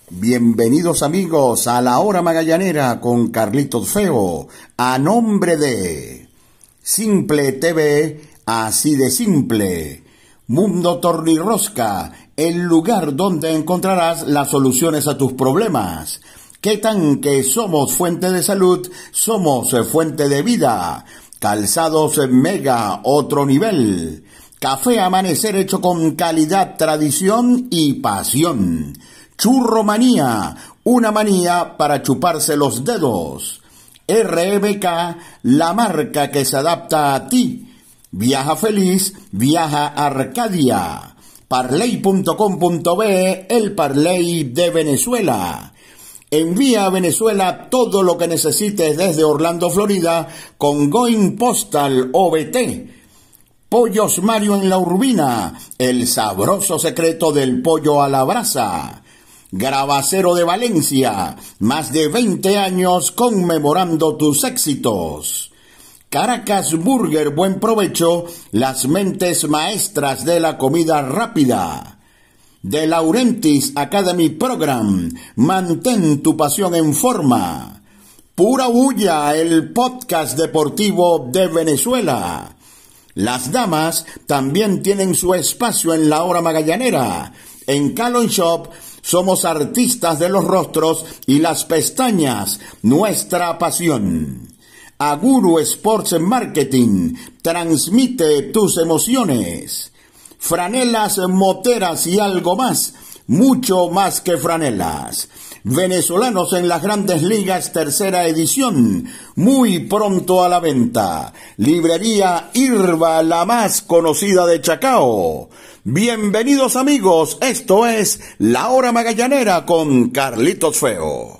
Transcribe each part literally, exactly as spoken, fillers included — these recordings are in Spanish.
Bienvenidos amigos a la Hora Magallanera con Carlitos Feo, a nombre de Simple T V, así de simple, Mundo Tornirrosca, el lugar donde encontrarás las soluciones a tus problemas. ¿Qué tan que somos fuente de salud? Somos fuente de vida. Calzados Mega, otro nivel. Café Amanecer hecho con calidad, tradición y pasión. Churro Manía, una manía para chuparse los dedos. R M K, la marca que se adapta a ti. Viaja feliz, viaja Arcadia. Parley punto com punto be, el Parley de Venezuela. Envía a Venezuela todo lo que necesites desde Orlando, Florida, con Going Postal O B T. Pollos Mario en la Urbina, el sabroso secreto del pollo a la brasa. Gravacero de Valencia, más de veinte años conmemorando tus éxitos. Caracas Burger, buen provecho, las mentes maestras de la comida rápida. De Laurentiis Academy Program, mantén tu pasión en forma. Pura Bulla, el podcast deportivo de Venezuela. Las damas también tienen su espacio en la Hora Magallanera. En Calon Shop somos artistas de los rostros y las pestañas, nuestra pasión. Aguru Sports Marketing, transmite tus emociones. Franelas moteras y algo más, mucho más que franelas. Venezolanos en las Grandes Ligas, tercera edición, muy pronto a la venta. Librería Irba, la más conocida de Chacao. Bienvenidos amigos, esto es La Hora Magallanera con Carlitos Feo.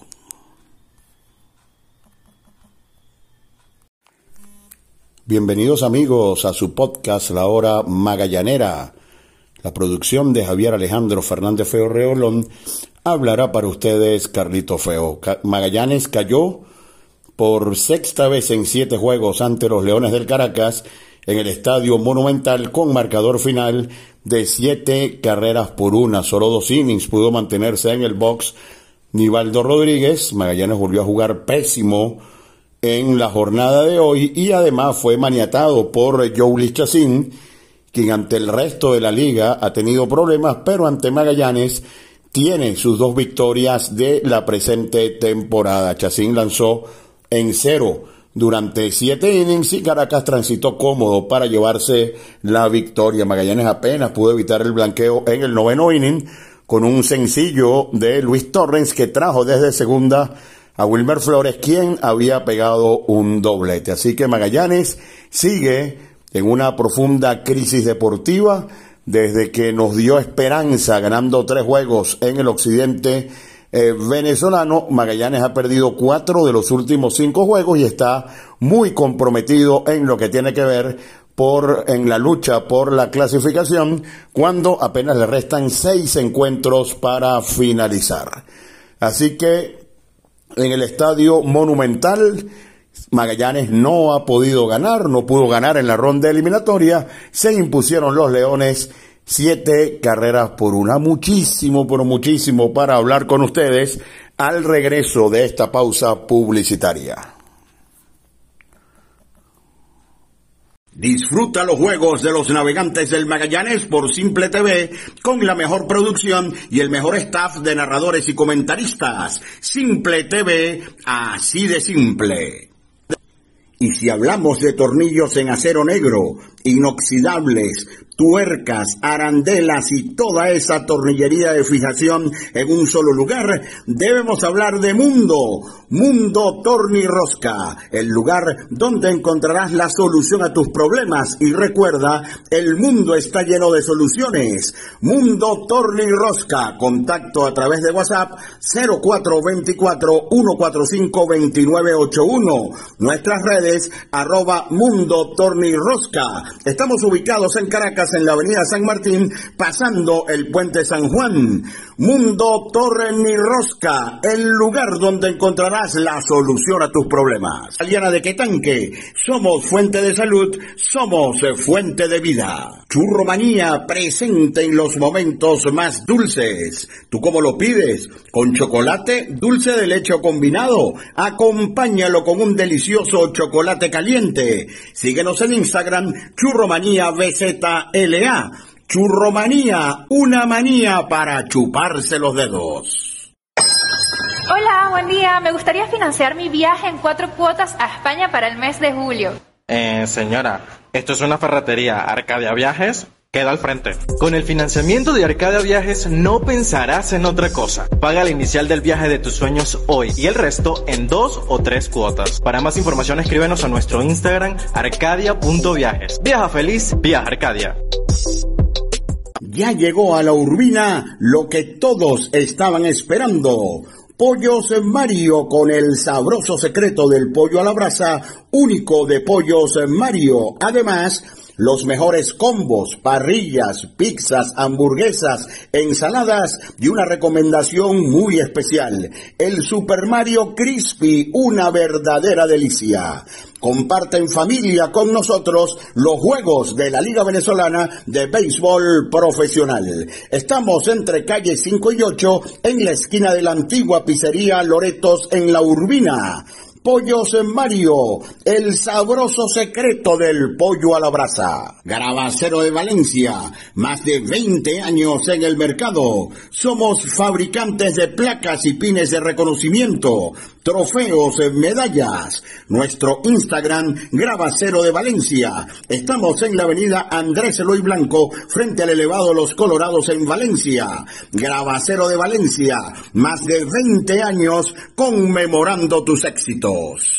Bienvenidos amigos a su podcast La Hora Magallanera. La producción de Javier Alejandro Fernández Feo Reolón hablará para ustedes Carlitos Feo. Magallanes cayó por sexta vez en siete juegos ante los Leones del Caracas en el Estadio Monumental con marcador final de siete carreras por una. Solo dos innings pudo mantenerse en el box Nivaldo Rodríguez. Magallanes volvió a jugar pésimo en la jornada de hoy y además fue maniatado por Jhoulys Chacín, quien ante el resto de la liga ha tenido problemas, pero ante Magallanes tiene sus dos victorias de la presente temporada. Chacín lanzó en cero durante siete innings y Caracas transitó cómodo para llevarse la victoria. Magallanes apenas pudo evitar el blanqueo en el noveno inning con un sencillo de Luis Torrens que trajo desde segunda a Wilmer Flores, quien había pegado un doblete. Así que Magallanes sigue en una profunda crisis deportiva desde que nos dio esperanza ganando tres juegos en el occidente eh, venezolano. Magallanes ha perdido cuatro de los últimos cinco juegos y está muy comprometido en lo que tiene que ver por en la lucha por la clasificación, cuando apenas le restan seis encuentros para finalizar. Así que en el Estadio Monumental Magallanes no ha podido ganar, no pudo ganar en la ronda eliminatoria. Se impusieron los Leones siete carreras por una. Muchísimo, pero muchísimo para hablar con ustedes al regreso de esta pausa publicitaria. Disfruta los juegos de los Navegantes del Magallanes por Simple T V con la mejor producción y el mejor staff de narradores y comentaristas. Simple T V, así de simple. Y si hablamos de tornillos en acero negro, inoxidables, tuercas, arandelas y toda esa tornillería de fijación en un solo lugar, debemos hablar de Mundo, Mundo Tornirrosca, el lugar donde encontrarás la solución a tus problemas. Y recuerda, el mundo está lleno de soluciones. Mundo Tornirrosca, contacto a través de WhatsApp cero cuatro dos cuatro, uno cuatro cinco, dos nueve ocho uno, nuestras redes arroba Mundo Tornirrosca. Estamos ubicados en Caracas, Estás en la avenida San Martín, pasando el puente San Juan. Mundo Torre Ni Rosca, el lugar donde encontrarás la solución a tus problemas. Aliana de Quetanque, somos fuente de salud, somos fuente de vida. Churromanía, presente en los momentos más dulces. ¿Tú cómo lo pides? ¿Con chocolate, dulce de leche o combinado? Acompáñalo con un delicioso chocolate caliente. Síguenos en Instagram, Churromanía B Z L A. Churromanía, una manía para chuparse los dedos. Hola, buen día. Me gustaría financiar mi viaje en cuatro cuotas a España para el mes de julio. Eh, señora, esto es una ferretería. Arcadia Viajes queda al frente. Con el financiamiento de Arcadia Viajes no pensarás en otra cosa. Paga la inicial del viaje de tus sueños hoy y el resto en dos o tres cuotas. Para más información escríbenos a nuestro Instagram arcadia punto viajes. Viaja feliz, viaja Arcadia. Ya llegó a la Urbina lo que todos estaban esperando. Pollos Mario, con el sabroso secreto del pollo a la brasa, único de Pollos Mario. Además, los mejores combos, parrillas, pizzas, hamburguesas, ensaladas y una recomendación muy especial, el Super Mario Crispy, una verdadera delicia. Comparte en familia con nosotros los juegos de la Liga Venezolana de Béisbol Profesional. Estamos entre calles cinco y ocho, en la esquina de la antigua pizzería Loretos en La Urbina. Pollos Mario, el sabroso secreto del pollo a la brasa. Gravacero de Valencia, más de veinte años en el mercado. Somos fabricantes de placas y pines de reconocimiento, trofeos, medallas. Nuestro Instagram, Gravacero de Valencia. Estamos en la avenida Andrés Eloy Blanco, frente al elevado Los Colorados en Valencia. Gravacero de Valencia, más de veinte años conmemorando tus éxitos.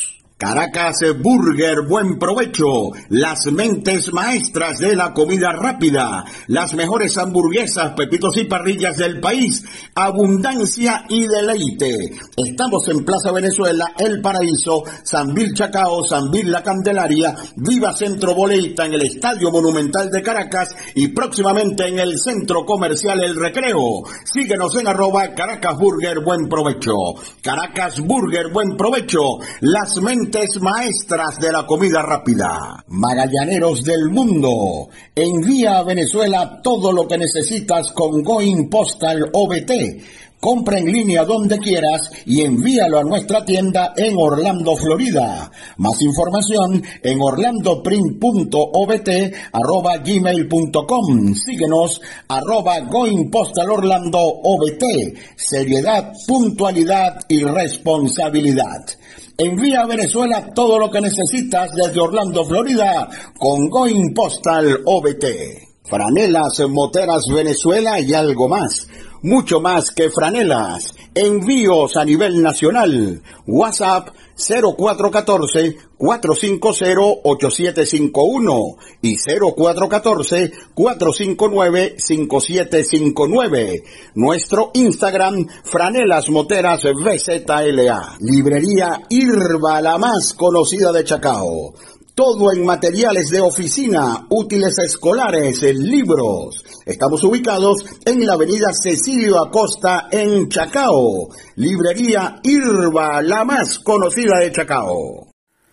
Caracas Burger, buen provecho, las mentes maestras de la comida rápida, las mejores hamburguesas, pepitos y parrillas del país, abundancia y deleite. Estamos en Plaza Venezuela, El Paraíso, San Vil Chacao, San Vil La Candelaria, Viva Centro Boleita en el Estadio Monumental de Caracas y próximamente en el Centro Comercial El Recreo. Síguenos en arroba Caracas Burger, buen provecho. Caracas Burger, buen provecho, las mentes maestras de la comida rápida. Magallaneros del mundo, envía a Venezuela todo lo que necesitas con Going Postal O B T. Compra en línea donde quieras y envíalo a nuestra tienda en Orlando, Florida. Más información en orlandoprint punto o b t arroba gmail punto com. Síguenos arroba Going Postal Orlando O B T. Seriedad, puntualidad y responsabilidad. Envía a Venezuela todo lo que necesitas desde Orlando, Florida, con Going Postal O B T. Franelas Moteras Venezuela y algo más. Mucho más que franelas. Envíos a nivel nacional. WhatsApp cero cuatro uno cuatro, cuatro cinco cero, ocho siete cinco uno y cero cuatro uno cuatro, cuatro cinco nueve, cinco siete cinco nueve. Nuestro Instagram, Franelas Moteras V Z L A. Librería Irba, la más conocida de Chacao. Todo en materiales de oficina, útiles escolares, libros. Estamos ubicados en la avenida Cecilio Acosta en Chacao. Librería Irba, la más conocida de Chacao.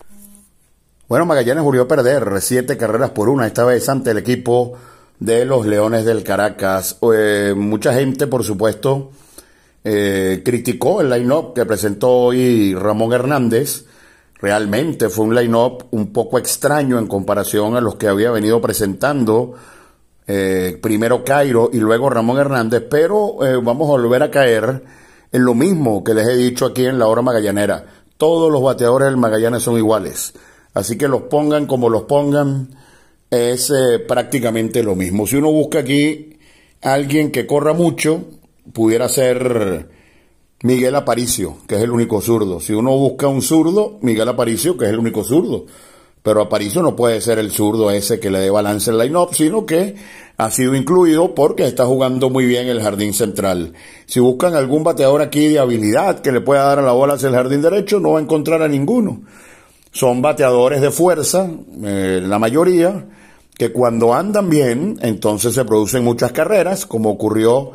Bueno, Magallanes volvió a perder siete carreras por una, esta vez ante el equipo de los Leones del Caracas. Eh, mucha gente, por supuesto, eh, criticó el line-up que presentó hoy Ramón Hernández. Realmente fue un line-up un poco extraño en comparación a los que había venido presentando eh, primero Cairo y luego Ramón Hernández, pero eh, vamos a volver a caer en lo mismo que les he dicho aquí en la hora magallanera. Todos los bateadores del Magallanes son iguales, así que los pongan como los pongan, es eh, prácticamente lo mismo. Si uno busca aquí a alguien que corra mucho, pudiera ser Miguel Aparicio, que es el único zurdo. Si uno busca un zurdo, Miguel Aparicio, que es el único zurdo. Pero Aparicio no puede ser el zurdo ese que le dé balance al line-up, sino que ha sido incluido porque está jugando muy bien el jardín central. Si buscan algún bateador aquí de habilidad que le pueda dar a la bola hacia el jardín derecho, no va a encontrar a ninguno. Son bateadores de fuerza, eh, la mayoría, que cuando andan bien, entonces se producen muchas carreras, como ocurrió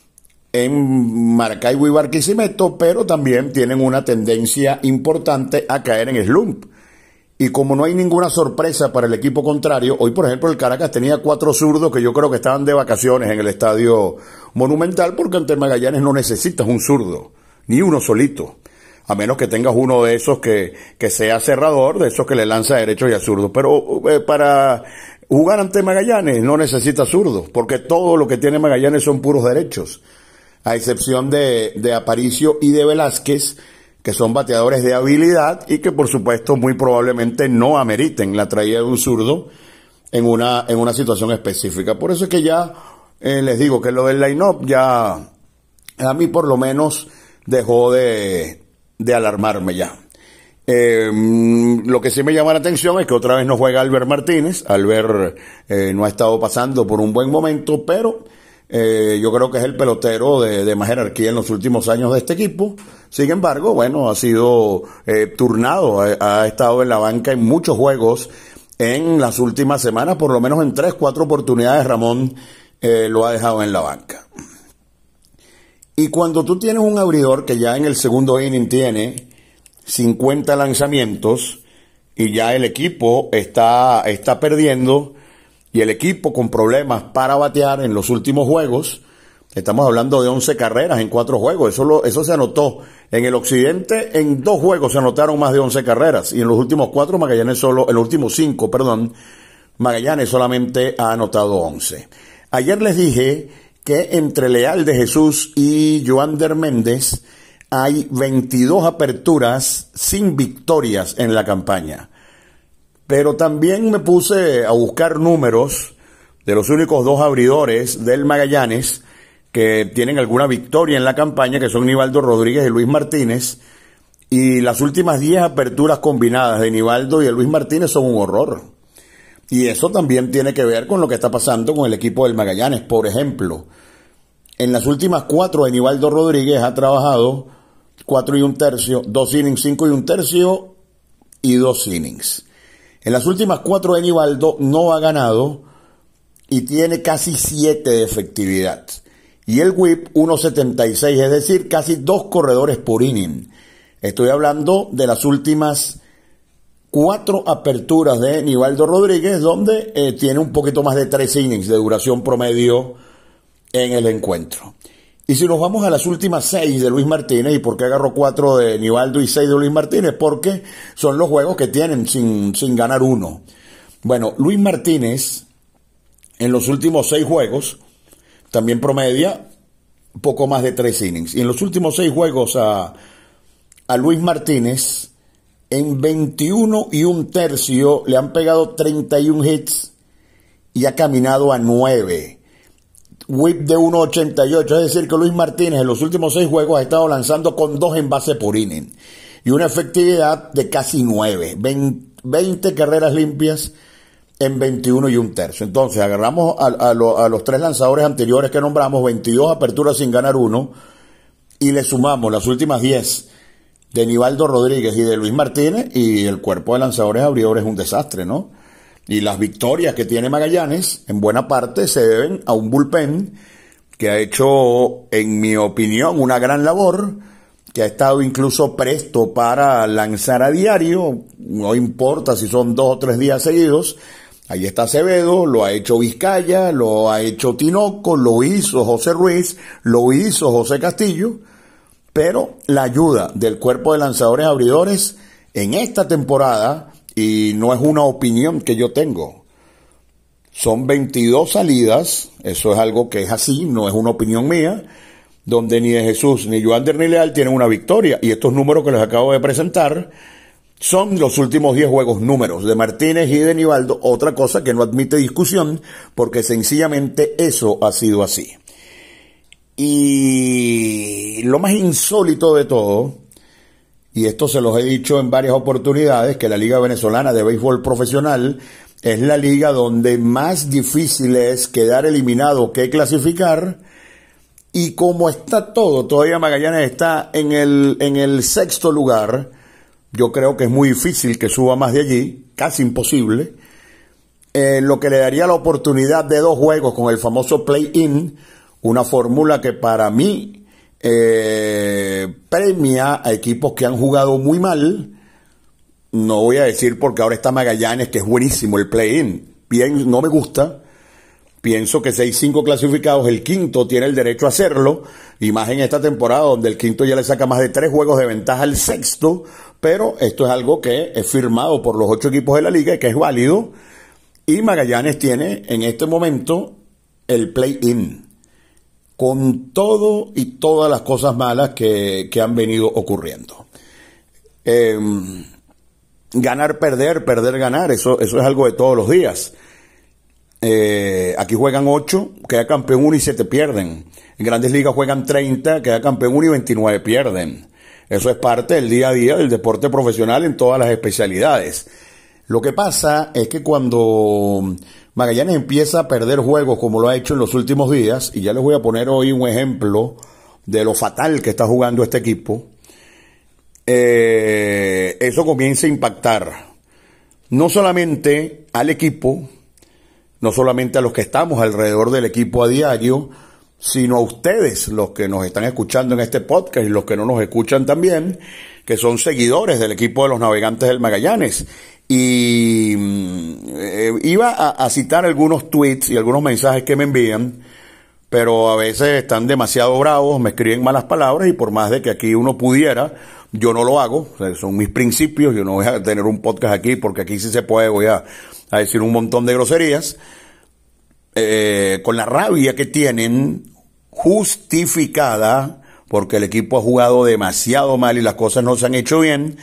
en Maracaibo y Barquisimeto, pero también tienen una tendencia importante a caer en slump. Y como no hay ninguna sorpresa para el equipo contrario, hoy por ejemplo el Caracas tenía cuatro zurdos que yo creo que estaban de vacaciones en el Estadio Monumental, porque ante Magallanes no necesitas un zurdo, ni uno solito, a menos que tengas uno de esos que, que sea cerrador, de esos que le lanza derechos y a zurdos. Pero eh, para jugar ante Magallanes no necesitas zurdos, porque todo lo que tiene Magallanes son puros derechos, a excepción de, de Aparicio y de Velázquez, que son bateadores de habilidad y que por supuesto muy probablemente no ameriten la traída de un zurdo en una, en una situación específica. Por eso es que ya eh, les digo que lo del line-up ya a mí por lo menos dejó de, de alarmarme ya. Eh, lo que sí me llama la atención es que otra vez no juega Albert Martínez. Albert eh, no ha estado pasando por un buen momento, pero Eh, yo creo que es el pelotero de, de más jerarquía en los últimos años de este equipo. Sin embargo, bueno, ha sido eh, turnado, ha, ha estado en la banca en muchos juegos en las últimas semanas, por lo menos en tres, cuatro oportunidades Ramón eh, lo ha dejado en la banca. Y cuando tú tienes un abridor que ya en el segundo inning tiene cincuenta lanzamientos y ya el equipo está, está perdiendo, y el equipo con problemas para batear en los últimos juegos, estamos hablando de once carreras en cuatro juegos, eso, lo, eso se anotó. En el occidente, en dos juegos se anotaron más de once carreras, y en los últimos cuatro, Magallanes solo, en los últimos cinco, perdón, Magallanes solamente ha anotado once. Ayer les dije que entre Leal de Jesús y Joander Méndez hay veintidós aperturas sin victorias en la campaña. Pero también me puse a buscar números de los únicos dos abridores del Magallanes que tienen alguna victoria en la campaña, que son Nivaldo Rodríguez y Luis Martínez, y las últimas diez aperturas combinadas de Nivaldo y de Luis Martínez son un horror. Y eso también tiene que ver con lo que está pasando con el equipo del Magallanes. Por ejemplo, en las últimas cuatro de Nivaldo Rodríguez ha trabajado cuatro y un tercio, dos innings, cinco y un tercio y dos innings. En las últimas cuatro de Nivaldo no ha ganado y tiene casi siete de efectividad. Y el whip uno setenta y seis, es decir, casi dos corredores por inning. Estoy hablando de las últimas cuatro aperturas de Nivaldo Rodríguez, donde eh, tiene un poquito más de tres innings de duración promedio en el encuentro. Y si nos vamos a las últimas seis de Luis Martínez, ¿y por qué agarró cuatro de Nivaldo y seis de Luis Martínez? Porque son los juegos que tienen sin, sin ganar uno. Bueno, Luis Martínez, en los últimos seis juegos, también promedia poco más de tres innings. Y en los últimos seis juegos a, a Luis Martínez, en veintiuno y un tercio, le han pegado treinta y un hits y ha caminado a nueve. Whip de uno ochenta y ocho, es decir que Luis Martínez en los últimos seis juegos ha estado lanzando con dos envases por inning y una efectividad de casi nueve, veinte carreras limpias en veintiuno y un tercio. Entonces agarramos a, a, lo, a los tres lanzadores anteriores que nombramos, veintidós aperturas sin ganar uno, y le sumamos las últimas diez de Nivaldo Rodríguez y de Luis Martínez, y el cuerpo de lanzadores abridores es un desastre, ¿no? Y las victorias que tiene Magallanes, en buena parte, se deben a un bullpen que ha hecho, en mi opinión, una gran labor, que ha estado incluso presto para lanzar a diario, no importa si son dos o tres días seguidos. Ahí está Acevedo, lo ha hecho Vizcaya, lo ha hecho Tinoco, lo hizo José Ruiz, lo hizo José Castillo, pero la ayuda del cuerpo de lanzadores abridores en esta temporada, y no es una opinión que yo tengo, son veintidós salidas, eso es algo que es así, no es una opinión mía, donde ni de Jesús, ni Joander, ni Leal tienen una victoria, y estos números que les acabo de presentar son los últimos diez juegos, números de Martínez y de Nivaldo, otra cosa que no admite discusión, porque sencillamente eso ha sido así. Y lo más insólito de todo, y esto se los he dicho en varias oportunidades, que la Liga Venezolana de Béisbol Profesional es la liga donde más difícil es quedar eliminado que clasificar, y como está todo, todavía Magallanes está en el, en el sexto lugar, yo creo que es muy difícil que suba más de allí, casi imposible, eh, lo que le daría la oportunidad de dos juegos con el famoso play-in, una fórmula que para mí eh, premia a equipos que han jugado muy mal. No voy a decir porque ahora está Magallanes, que es buenísimo el play-in. Bien, no me gusta. Pienso que si hay cinco clasificados, el quinto tiene el derecho a hacerlo, y más en esta temporada donde el quinto ya le saca más de tres juegos de ventaja al sexto, pero esto es algo que es firmado por los ocho equipos de la liga y que es válido, y Magallanes tiene en este momento el play-in, con todo y todas las cosas malas que, que han venido ocurriendo. Eh, ganar, perder, perder, ganar, eso, eso es algo de todos los días. Eh, aquí juegan ocho, queda campeón uno y siete pierden. En Grandes Ligas juegan treinta, queda campeón uno y veintinueve pierden. Eso es parte del día a día del deporte profesional en todas las especialidades. Lo que pasa es que cuando Magallanes empieza a perder juegos como lo ha hecho en los últimos días, y ya les voy a poner hoy un ejemplo de lo fatal que está jugando este equipo, eh, eso comienza a impactar no solamente al equipo, no solamente a los que estamos alrededor del equipo a diario, sino a ustedes, los que nos están escuchando en este podcast y los que no nos escuchan también, que son seguidores del equipo de los Navegantes del Magallanes. Y eh, iba a, a citar algunos tweets y algunos mensajes que me envían, pero a veces están demasiado bravos, me escriben malas palabras, y por más de que aquí uno pudiera, yo no lo hago. O sea, son mis principios, yo no voy a tener un podcast aquí porque aquí sí se puede, voy a, a decir un montón de groserías, eh, con la rabia que tienen justificada porque el equipo ha jugado demasiado mal y las cosas no se han hecho bien.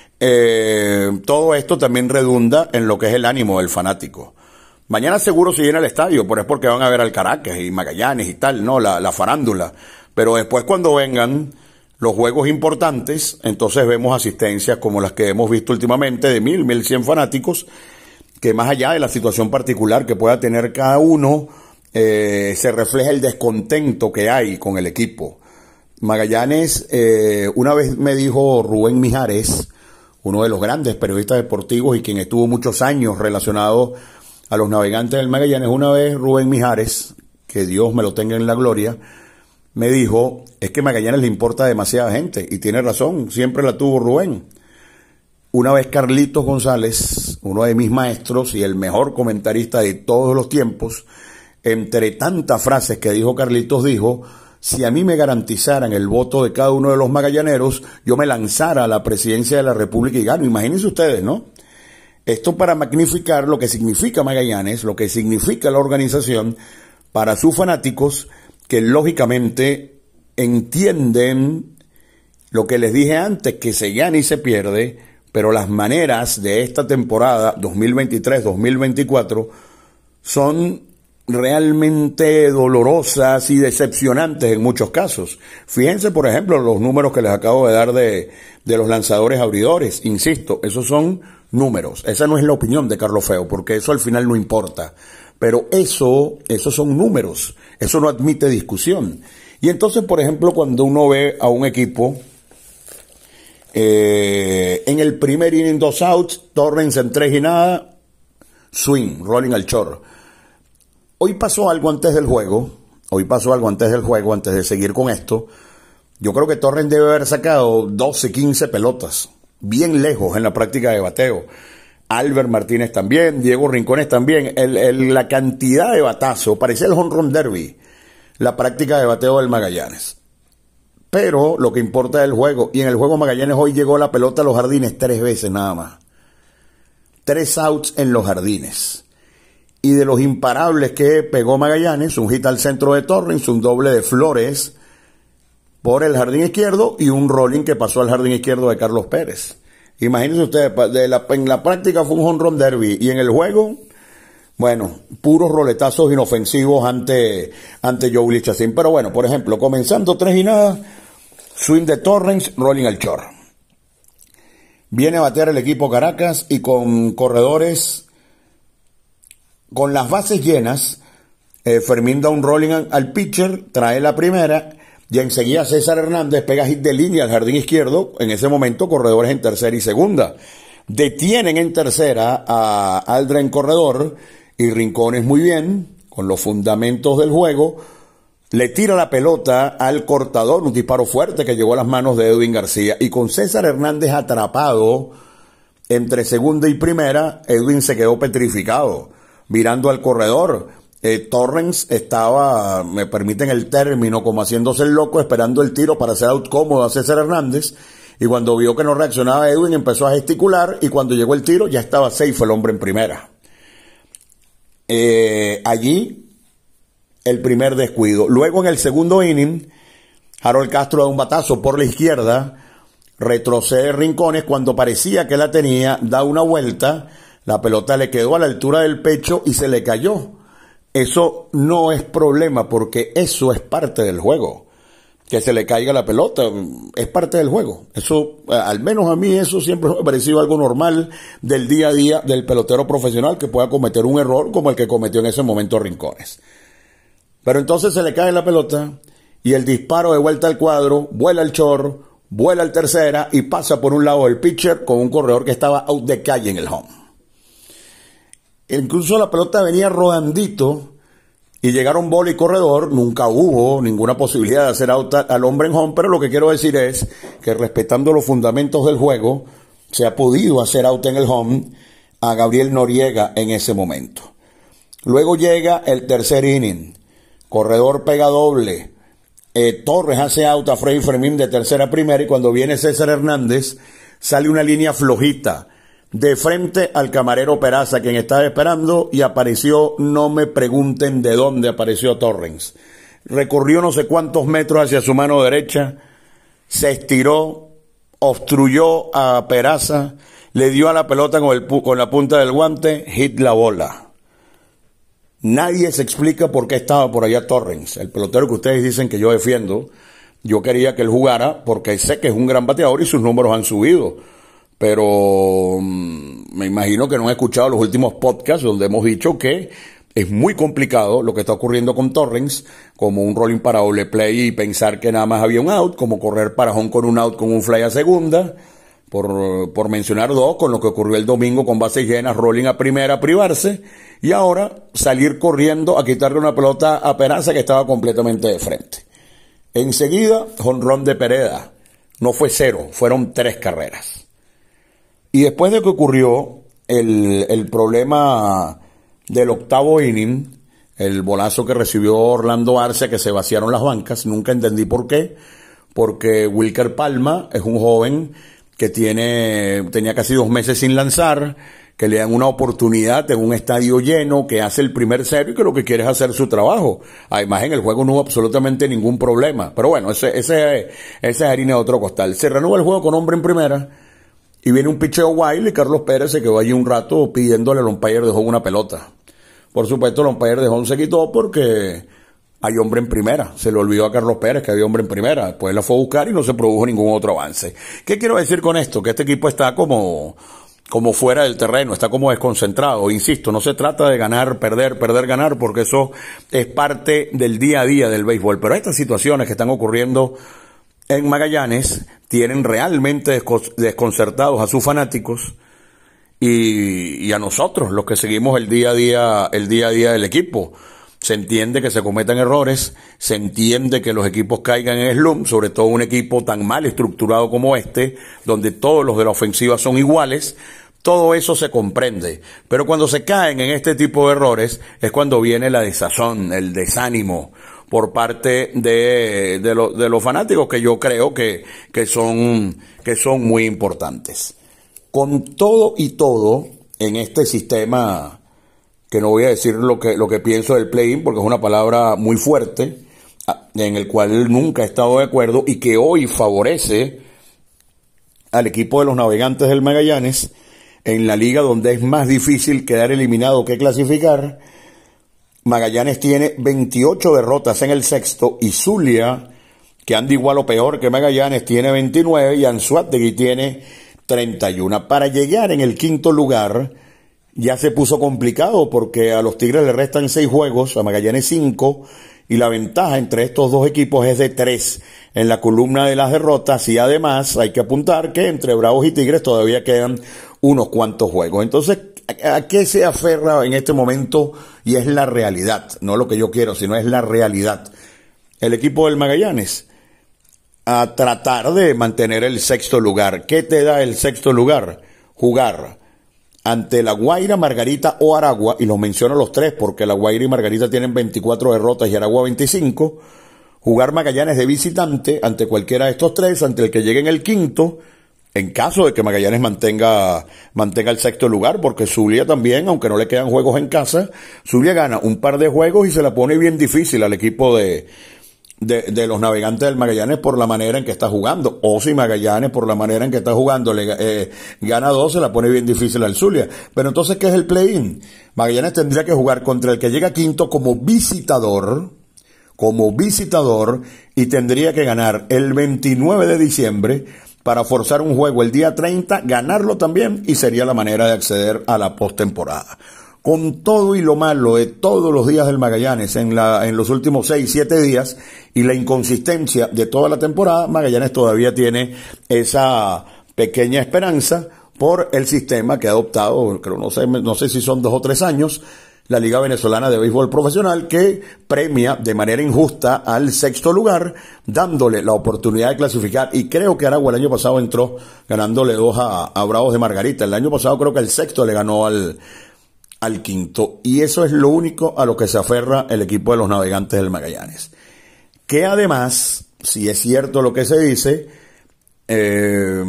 Eh, todo esto también redunda en lo que es el ánimo del fanático. Mañana seguro se llena el estadio, pero es porque van a ver al Caracas y Magallanes y tal, ¿no? La, la farándula. Pero después, cuando vengan los juegos importantes, entonces vemos asistencias como las que hemos visto últimamente de mil, mil cien fanáticos, que más allá de la situación particular que pueda tener cada uno, eh, se refleja el descontento que hay con el equipo. Magallanes, eh, una vez me dijo Rubén Mijares, uno de los grandes periodistas deportivos y quien estuvo muchos años relacionado a los Navegantes del Magallanes, una vez Rubén Mijares, que Dios me lo tenga en la gloria, me dijo, es que Magallanes le importa a demasiada gente, y tiene razón, siempre la tuvo Rubén. Una vez Carlitos González, uno de mis maestros y el mejor comentarista de todos los tiempos, entre tantas frases que dijo Carlitos, dijo, si a mí me garantizaran el voto de cada uno de los magallaneros, yo me lanzara a la presidencia de la República y gano. Imagínense ustedes, ¿no? Esto para magnificar lo que significa Magallanes, lo que significa la organización para sus fanáticos, que lógicamente entienden lo que les dije antes, que se gana y se pierde, pero las maneras de esta temporada dos mil veintitrés dos mil veinticuatro son realmente dolorosas y decepcionantes en muchos casos. Fíjense, por ejemplo, los números que les acabo de dar de, de los lanzadores abridores. Insisto, esos son números. Esa no es la opinión de Carlos Feo, porque eso al final no importa. Pero eso, esos son números. Eso no admite discusión. Y entonces, por ejemplo, cuando uno ve a un equipo eh, en el primer inning, dos outs, Torrens en tres y nada, swing, rolling al short. Hoy pasó algo antes del juego, hoy pasó algo antes del juego, antes de seguir con esto. Yo creo que Torrens debe haber sacado doce, quince pelotas, bien lejos en la práctica de bateo. Albert Martínez también, Diego Rincones también. El, el, la cantidad de batazo, parecía el home run derby, la práctica de bateo del Magallanes. Pero lo que importa es el juego, y en el juego Magallanes hoy llegó la pelota a los jardines tres veces nada más. Tres outs en los jardines. Y de los imparables que pegó Magallanes, un hit al centro de Torrens, un doble de Flores por el jardín izquierdo y un rolling que pasó al jardín izquierdo de Carlos Pérez. Imagínense ustedes, de la, en la práctica fue un home run derby, y en el juego, bueno, puros roletazos inofensivos ante, ante Joe Chacín. Pero bueno, por ejemplo, comenzando tres y nada, swing de Torrens, rolling al short. Viene a batear el equipo Caracas y con corredores, con las bases llenas, eh, Fermín da un rolling al pitcher, trae la primera, y enseguida César Hernández pega hit de línea al jardín izquierdo, en ese momento corredores en tercera y segunda. Detienen en tercera a Aldren Corredor y Rincones muy bien, con los fundamentos del juego, le tira la pelota al cortador, un disparo fuerte que llegó a las manos de Edwin García. Y con César Hernández atrapado entre segunda y primera, Edwin se quedó petrificado, mirando al corredor. Eh, Torrens estaba, me permiten el término, como haciéndose el loco, esperando el tiro para hacer out cómodo a César Hernández. Y cuando vio que no reaccionaba Edwin, empezó a gesticular, y cuando llegó el tiro ya estaba safe el hombre en primera. Eh, allí el primer descuido. Luego en el segundo inning, Harold Castro da un batazo por la izquierda, retrocede Rincones, cuando parecía que la tenía, da una vuelta, la pelota le quedó a la altura del pecho y se le cayó. Eso no es problema, porque eso es parte del juego. Que se le caiga la pelota es parte del juego. Eso, al menos a mí, eso siempre me ha parecido algo normal del día a día del pelotero profesional, que pueda cometer un error como el que cometió en ese momento Rincones. Pero entonces se le cae la pelota y el disparo de vuelta al cuadro, vuela el short, vuela al tercera y pasa por un lado del pitcher con un corredor que estaba out de calle en el home. Incluso la pelota venía rodandito y llegaron bola y corredor, nunca hubo ninguna posibilidad de hacer out al hombre en home, pero lo que quiero decir es que, respetando los fundamentos del juego, se ha podido hacer out en el home a Gabriel Noriega en ese momento. Luego llega el tercer inning, corredor pega doble, eh, Torres hace out a Freddy Fermín de tercera a primera, y cuando viene César Hernández sale una línea flojita de frente al camarero Peraza, quien estaba esperando, y apareció, no me pregunten de dónde apareció Torrens. Recorrió no sé cuántos metros hacia su mano derecha, se estiró, obstruyó a Peraza, le dio a la pelota con, el, con la punta del guante, hit la bola. Nadie se explica por qué estaba por allá Torrens, el pelotero que ustedes dicen que yo defiendo. Yo quería que él jugara porque sé que es un gran bateador y sus números han subido. Pero me imagino que no han escuchado los últimos podcasts donde hemos dicho que es muy complicado lo que está ocurriendo con Torrens, como un rolling para doble play y pensar que nada más había un out, como correr para home con un out con un fly a segunda, por, por mencionar dos, con lo que ocurrió el domingo con bases llenas, rolling a primera, a privarse, y ahora salir corriendo a quitarle una pelota a Peraza que estaba completamente de frente. Enseguida, jonrón de Pereda. No fue cero, fueron tres carreras. Y después de que ocurrió el, el problema del octavo inning, el bolazo que recibió Orlando Arce, que se vaciaron las bancas, nunca entendí por qué, porque Wilker Palma es un joven que tiene, tenía casi dos meses sin lanzar, que le dan una oportunidad en un estadio lleno, que hace el primer cero y que lo que quiere es hacer su trabajo. Además, en el juego no hubo absolutamente ningún problema. Pero bueno, ese, ese, esa es harina de otro costal. Se reanuda el juego con hombre en primera, y viene un picheo wild y Carlos Pérez se quedó allí un rato pidiéndole al umpire de home una pelota. Por supuesto, el umpire de home se quitó porque hay hombre en primera. Se le olvidó a Carlos Pérez que había hombre en primera. Después la fue a buscar y no se produjo ningún otro avance. ¿Qué quiero decir con esto? Que este equipo está como, como fuera del terreno, está como desconcentrado. Insisto, no se trata de ganar, perder, perder, ganar, porque eso es parte del día a día del béisbol. Pero estas situaciones que están ocurriendo en Magallanes tienen realmente desconcertados a sus fanáticos y, y a nosotros, los que seguimos el día a día, el día a día del equipo. Se entiende que se cometan errores, se entiende que los equipos caigan en slump, sobre todo un equipo tan mal estructurado como este, donde todos los de la ofensiva son iguales. Todo eso se comprende, pero cuando se caen en este tipo de errores es cuando viene la desazón, el desánimo por parte de, de, lo, de los fanáticos, que yo creo que, que son, que son muy importantes. Con todo y todo, en este sistema, que no voy a decir lo que, lo que pienso del play-in, porque es una palabra muy fuerte, en el cual nunca he estado de acuerdo y que hoy favorece al equipo de los Navegantes del Magallanes, en la liga donde es más difícil quedar eliminado que clasificar. Magallanes tiene veintiocho derrotas en el sexto, y Zulia, que anda igual o peor que Magallanes, tiene veintinueve, y Anzoátegui tiene treinta y uno. Para llegar en el quinto lugar ya se puso complicado, porque a los Tigres le restan seis juegos, a Magallanes cinco, y la ventaja entre estos dos equipos es de tres. en la columna de las derrotas, y además hay que apuntar que entre Bravos y Tigres todavía quedan unos cuantos juegos. Entonces, ¿a qué se aferra en este momento? Y es la realidad, no lo que yo quiero, sino es la realidad. El equipo del Magallanes, a tratar de mantener el sexto lugar. ¿Qué te da el sexto lugar? Jugar ante La Guaira, Margarita o Aragua, y los menciono los tres porque La Guaira y Margarita tienen veinticuatro derrotas y Aragua veinticinco. Jugar Magallanes de visitante ante cualquiera de estos tres, ante el que llegue en el quinto, en caso de que Magallanes mantenga mantenga el sexto lugar, porque Zulia también, aunque no le quedan juegos en casa, Zulia gana un par de juegos y se la pone bien difícil al equipo de, de, de los Navegantes del Magallanes por la manera en que está jugando. O si Magallanes por la manera en que está jugando le eh, gana dos, se la pone bien difícil al Zulia. Pero entonces, ¿qué es el play-in? Magallanes tendría que jugar contra el que llega quinto como visitador, como visitador, y tendría que ganar el veintinueve de diciembre para forzar un juego el día treinta, ganarlo también, y sería la manera de acceder a la postemporada. Con todo y lo malo de todos los días del Magallanes en la en los últimos seis, siete días y la inconsistencia de toda la temporada, Magallanes todavía tiene esa pequeña esperanza por el sistema que ha adoptado, creo, no sé, no sé si son dos o tres años, la Liga Venezolana de Béisbol Profesional, que premia de manera injusta al sexto lugar, dándole la oportunidad de clasificar. Y creo que Aragua el año pasado entró ganándole dos a, a Bravos de Margarita. El año pasado creo que el sexto le ganó al, al quinto. Y eso es lo único a lo que se aferra el equipo de los Navegantes del Magallanes. Que además, si es cierto lo que se dice, eh,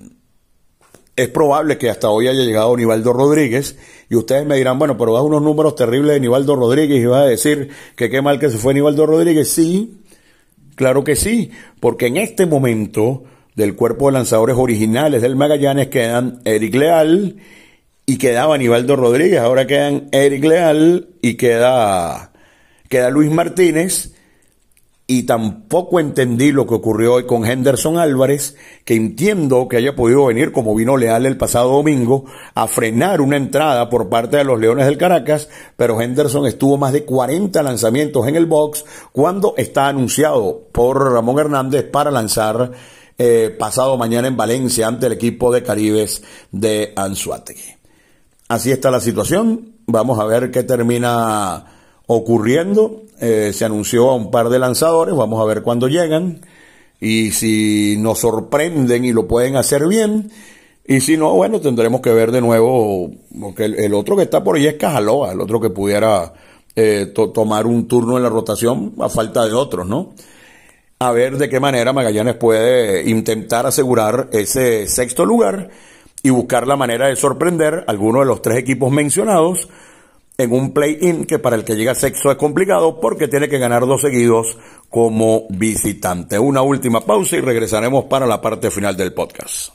es probable que hasta hoy haya llegado Nivaldo Rodríguez, y ustedes me dirán, bueno, pero das unos números terribles de Nivaldo Rodríguez y vas a decir que qué mal que se fue Nivaldo Rodríguez. Sí, claro que sí, porque en este momento del cuerpo de lanzadores originales del Magallanes quedan Eric Leal y quedaba Nivaldo Rodríguez, ahora quedan Eric Leal y queda, queda Luis Martínez. Y tampoco entendí lo que ocurrió hoy con Henderson Álvarez, que entiendo que haya podido venir, como vino Leal el pasado domingo, a frenar una entrada por parte de los Leones del Caracas, pero Henderson estuvo más de cuarenta lanzamientos en el box cuando está anunciado por Ramón Hernández para lanzar eh, pasado mañana en Valencia ante el equipo de Caribes de Anzoátegui. Así está la situación, vamos a ver qué termina ocurriendo. Eh, se anunció a un par de lanzadores, vamos a ver cuándo llegan, y si nos sorprenden y lo pueden hacer bien, y si no, bueno, tendremos que ver de nuevo, porque el, el otro que está por ahí es Cajaloa, el otro que pudiera eh, to, tomar un turno en la rotación a falta de otros, ¿no? A ver de qué manera Magallanes puede intentar asegurar ese sexto lugar y buscar la manera de sorprender a alguno de los tres equipos mencionados en un play-in que para el que llega sexto es complicado porque tiene que ganar dos seguidos como visitante. Una última pausa y regresaremos para la parte final del podcast.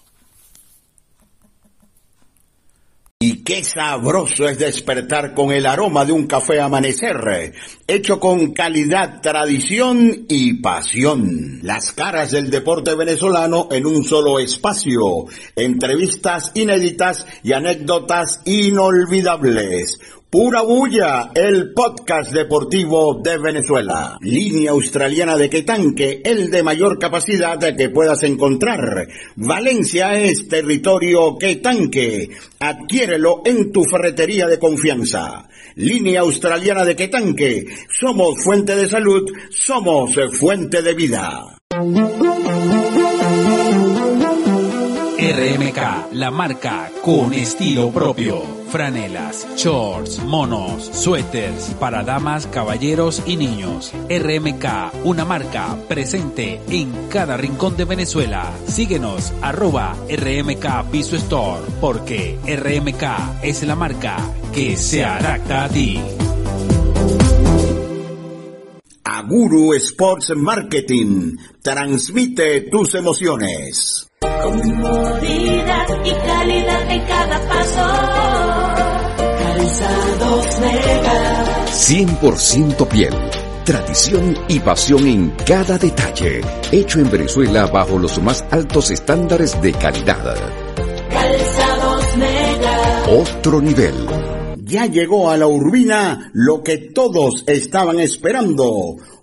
Y qué sabroso es despertar con el aroma de un café Amanecer, hecho con calidad, tradición y pasión. Las caras del deporte venezolano en un solo espacio. Entrevistas inéditas y anécdotas inolvidables. Pura Bulla, el podcast deportivo de Venezuela. Línea australiana de Quetanque, el de mayor capacidad que puedas encontrar. Valencia es territorio Quetanque. Adquiérelo en tu ferretería de confianza. Línea australiana de Quetanque. Somos fuente de salud, somos fuente de vida. R M K, la marca con estilo propio. Franelas, shorts, monos, suéteres para damas, caballeros y niños. R M K, una marca presente en cada rincón de Venezuela. Síguenos, arroba R M K Piso Store, porque R M K es la marca que se adapta a ti. Aguru Sports Marketing, transmite tus emociones. Comodidad y calidad en cada paso. Calzados Mega. cien por ciento piel. Tradición y pasión en cada detalle. Hecho en Venezuela bajo los más altos estándares de calidad. Calzados Mega. Otro nivel. Ya llegó a la Urbina lo que todos estaban esperando.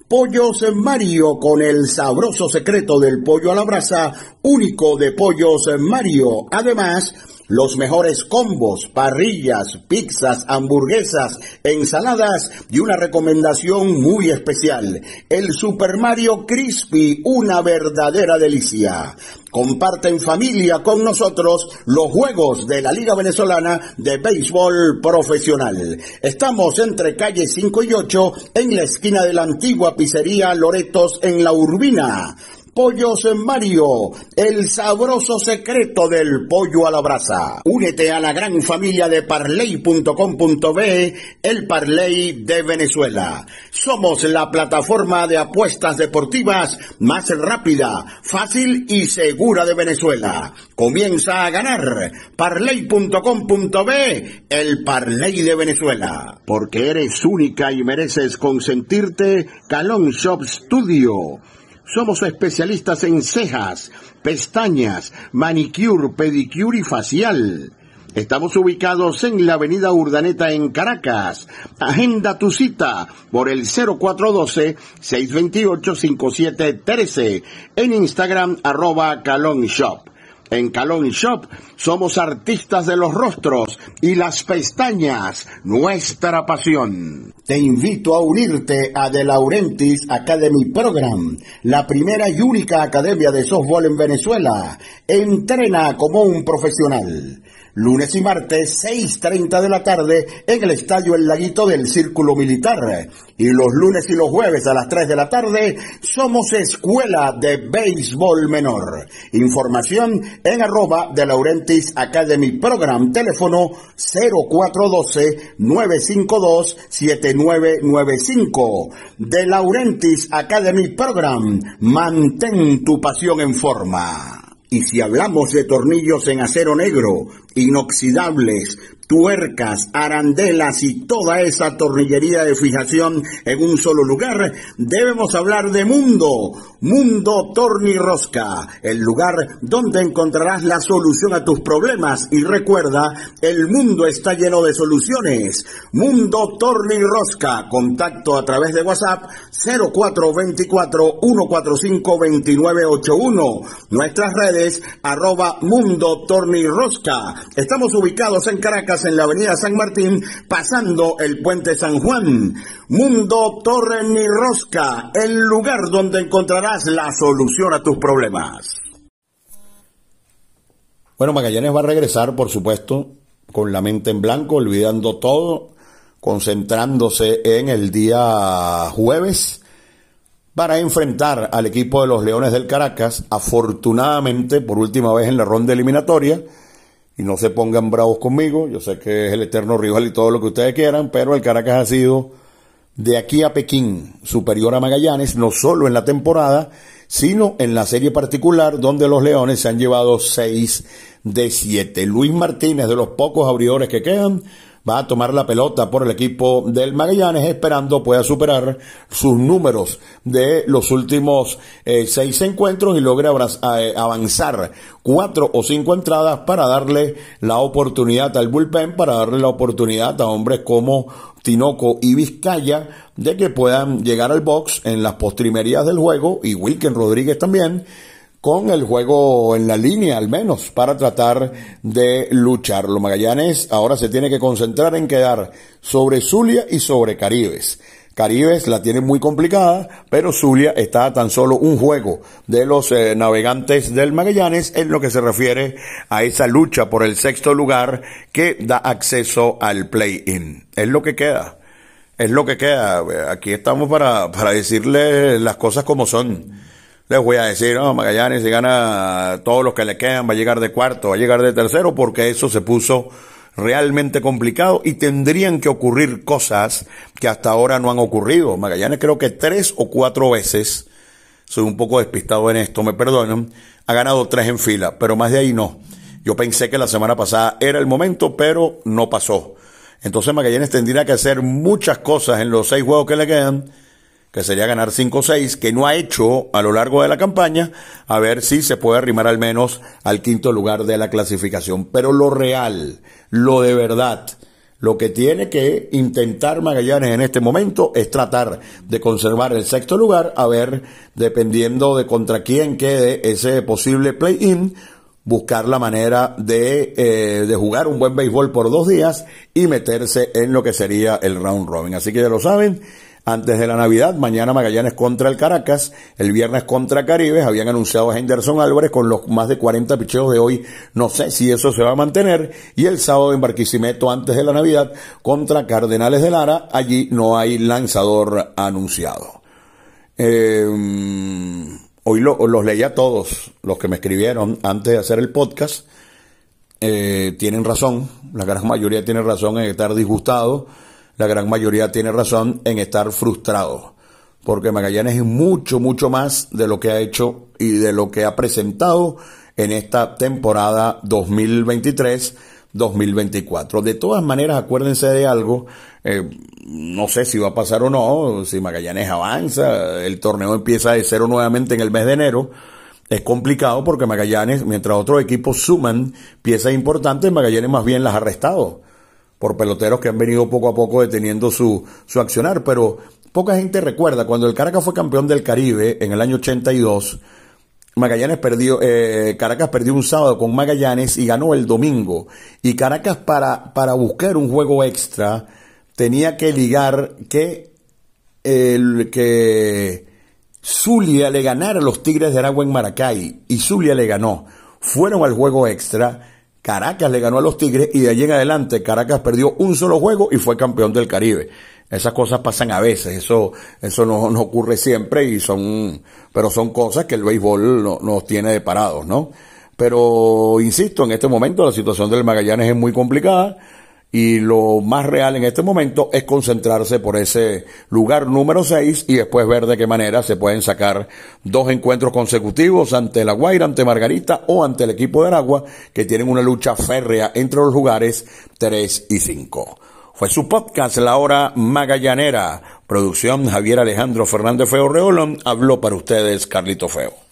Pollos Mario, con el sabroso secreto del pollo a la brasa, único de Pollos Mario. Además, los mejores combos, parrillas, pizzas, hamburguesas, ensaladas y una recomendación muy especial, el Super Mario Crispy, una verdadera delicia. Comparte en familia con nosotros los juegos de la Liga Venezolana de Béisbol Profesional. Estamos entre calle cinco y ocho, en la esquina de la antigua pizzería Loretos en La Urbina. Pollos Mario, el sabroso secreto del pollo a la brasa. Únete a la gran familia de parley punto com punto be, el Parley de Venezuela. Somos la plataforma de apuestas deportivas más rápida, fácil y segura de Venezuela. Comienza a ganar. parley punto com punto be, el Parley de Venezuela. Porque eres única y mereces consentirte, Calón Shop Studio. Somos especialistas en cejas, pestañas, manicure, pedicure y facial. Estamos ubicados en la avenida Urdaneta en Caracas. Agenda tu cita por el cero cuatro uno dos, seis dos ocho, cinco siete uno tres. En Instagram, arroba Calón Shop. En Calón Shop somos artistas de los rostros y las pestañas, nuestra pasión. Te invito a unirte a De Laurentiis Academy Program, la primera y única academia de softball en Venezuela. Entrena como un profesional. Lunes y martes, seis treinta de la tarde, en el Estadio El Laguito del Círculo Militar. Y los lunes y los jueves a las tres de la tarde, somos Escuela de Béisbol Menor. Información en arroba De Laurentiis Academy Program. Teléfono cero cuatro uno dos, nueve cinco dos, siete nueve nueve cinco. De Laurentiis Academy Program. Mantén tu pasión en forma. Y si hablamos de tornillos en acero negro, inoxidables, tuercas, arandelas y toda esa tornillería de fijación en un solo lugar, debemos hablar de Mundo, Mundo Tornirrosca, el lugar donde encontrarás la solución a tus problemas. Y recuerda, el mundo está lleno de soluciones. Mundo Tornirrosca, contacto a través de WhatsApp cero cuatro dos cuatro, uno cuatro cinco, dos nueve ocho uno. Nuestras redes, arroba Mundo Tornirrosca. Estamos ubicados en Caracas, en la avenida San Martín, pasando el puente San Juan. Mundo Tornirrosca, el lugar donde encontrarás la solución a tus problemas. Bueno, Magallanes va a regresar, por supuesto, con la mente en blanco, olvidando todo, concentrándose en el día jueves para enfrentar al equipo de los Leones del Caracas, afortunadamente por última vez en la ronda eliminatoria. Y no se pongan bravos conmigo, yo sé que es el eterno rival y todo lo que ustedes quieran, pero el Caracas ha sido de aquí a Pekín superior a Magallanes, no solo en la temporada, sino en la serie particular, donde los Leones se han llevado seis de siete. Luis Martínez, de los pocos abridores que quedan, va a tomar la pelota por el equipo del Magallanes, esperando pueda superar sus números de los últimos eh, seis encuentros y logre eh, avanzar cuatro o cinco entradas para darle la oportunidad al bullpen, para darle la oportunidad a hombres como Tinoco y Vizcaya de que puedan llegar al box en las postrimerías del juego, y Wilken Rodríguez también, con el juego en la línea al menos, para tratar de luchar. Los Magallanes ahora se tiene que concentrar en quedar sobre Zulia y sobre Caribes. Caribes la tiene muy complicada, pero Zulia está a tan solo un juego de los eh, navegantes del Magallanes en lo que se refiere a esa lucha por el sexto lugar que da acceso al play-in. Es lo que queda, es lo que queda. Aquí estamos para, para decirle las cosas como son. Les voy a decir, no, Magallanes, si gana todos los que le quedan, va a llegar de cuarto, va a llegar de tercero, porque eso se puso realmente complicado y tendrían que ocurrir cosas que hasta ahora no han ocurrido. Magallanes creo que tres o cuatro veces, soy un poco despistado en esto, me perdonan, ha ganado tres en fila, pero más de ahí no. Yo pensé que la semana pasada era el momento, pero no pasó. Entonces Magallanes tendría que hacer muchas cosas en los seis juegos que le quedan, que sería ganar cinco o seis, que no ha hecho a lo largo de la campaña, a ver si se puede arrimar al menos al quinto lugar de la clasificación. Pero lo real, lo de verdad, Lo que tiene que intentar Magallanes en este momento es tratar de conservar el sexto lugar, a ver, dependiendo de contra quién quede ese posible play-in, buscar la manera de, eh, de jugar un buen béisbol por dos días y meterse en lo que sería el round robin. Así que ya lo saben, antes de la Navidad, mañana Magallanes contra el Caracas, el viernes contra Caribes, habían anunciado a Henderson Álvarez con los más de cuarenta picheos de hoy, no sé si eso se va a mantener, y el sábado en Barquisimeto antes de la Navidad contra Cardenales de Lara, allí no hay lanzador anunciado. Eh, hoy lo, los leí a todos los que me escribieron antes de hacer el podcast, eh, tienen razón, la gran mayoría tiene razón en estar disgustado. La gran mayoría tiene razón en estar frustrado, porque Magallanes es mucho, mucho más de lo que ha hecho y de lo que ha presentado en esta temporada dos mil veintitrés dos mil veinticuatro. De todas maneras, acuérdense de algo, eh, no sé si va a pasar o no, si Magallanes avanza, el torneo empieza de cero nuevamente en el mes de enero. Es complicado porque Magallanes, mientras otros equipos suman piezas importantes, Magallanes más bien las ha restado por peloteros que han venido poco a poco deteniendo su, su accionar, pero poca gente recuerda, cuando el Caracas fue campeón del Caribe en el año ochenta y dos, Magallanes perdió, eh, Caracas perdió un sábado con Magallanes y ganó el domingo, y Caracas para, para buscar un juego extra, tenía que ligar que, el, que Zulia le ganara a los Tigres de Aragua en Maracay, y Zulia le ganó, fueron al juego extra, Caracas le ganó a los Tigres y de allí en adelante Caracas perdió un solo juego y fue campeón del Caribe. Esas cosas pasan a veces, eso eso no, no ocurre siempre y son, pero son cosas que el béisbol no, nos tiene de parados, ¿no? Pero insisto, en este momento la situación del Magallanes es muy complicada y lo más real en este momento es concentrarse por ese lugar número seis y después ver de qué manera se pueden sacar dos encuentros consecutivos ante La Guaira, ante Margarita o ante el equipo de Aragua, que tienen una lucha férrea entre los lugares tres y cinco. Fue su podcast La Hora Magallanera. Producción Javier Alejandro Fernández Feo Reolón. Habló para ustedes Carlito Feo.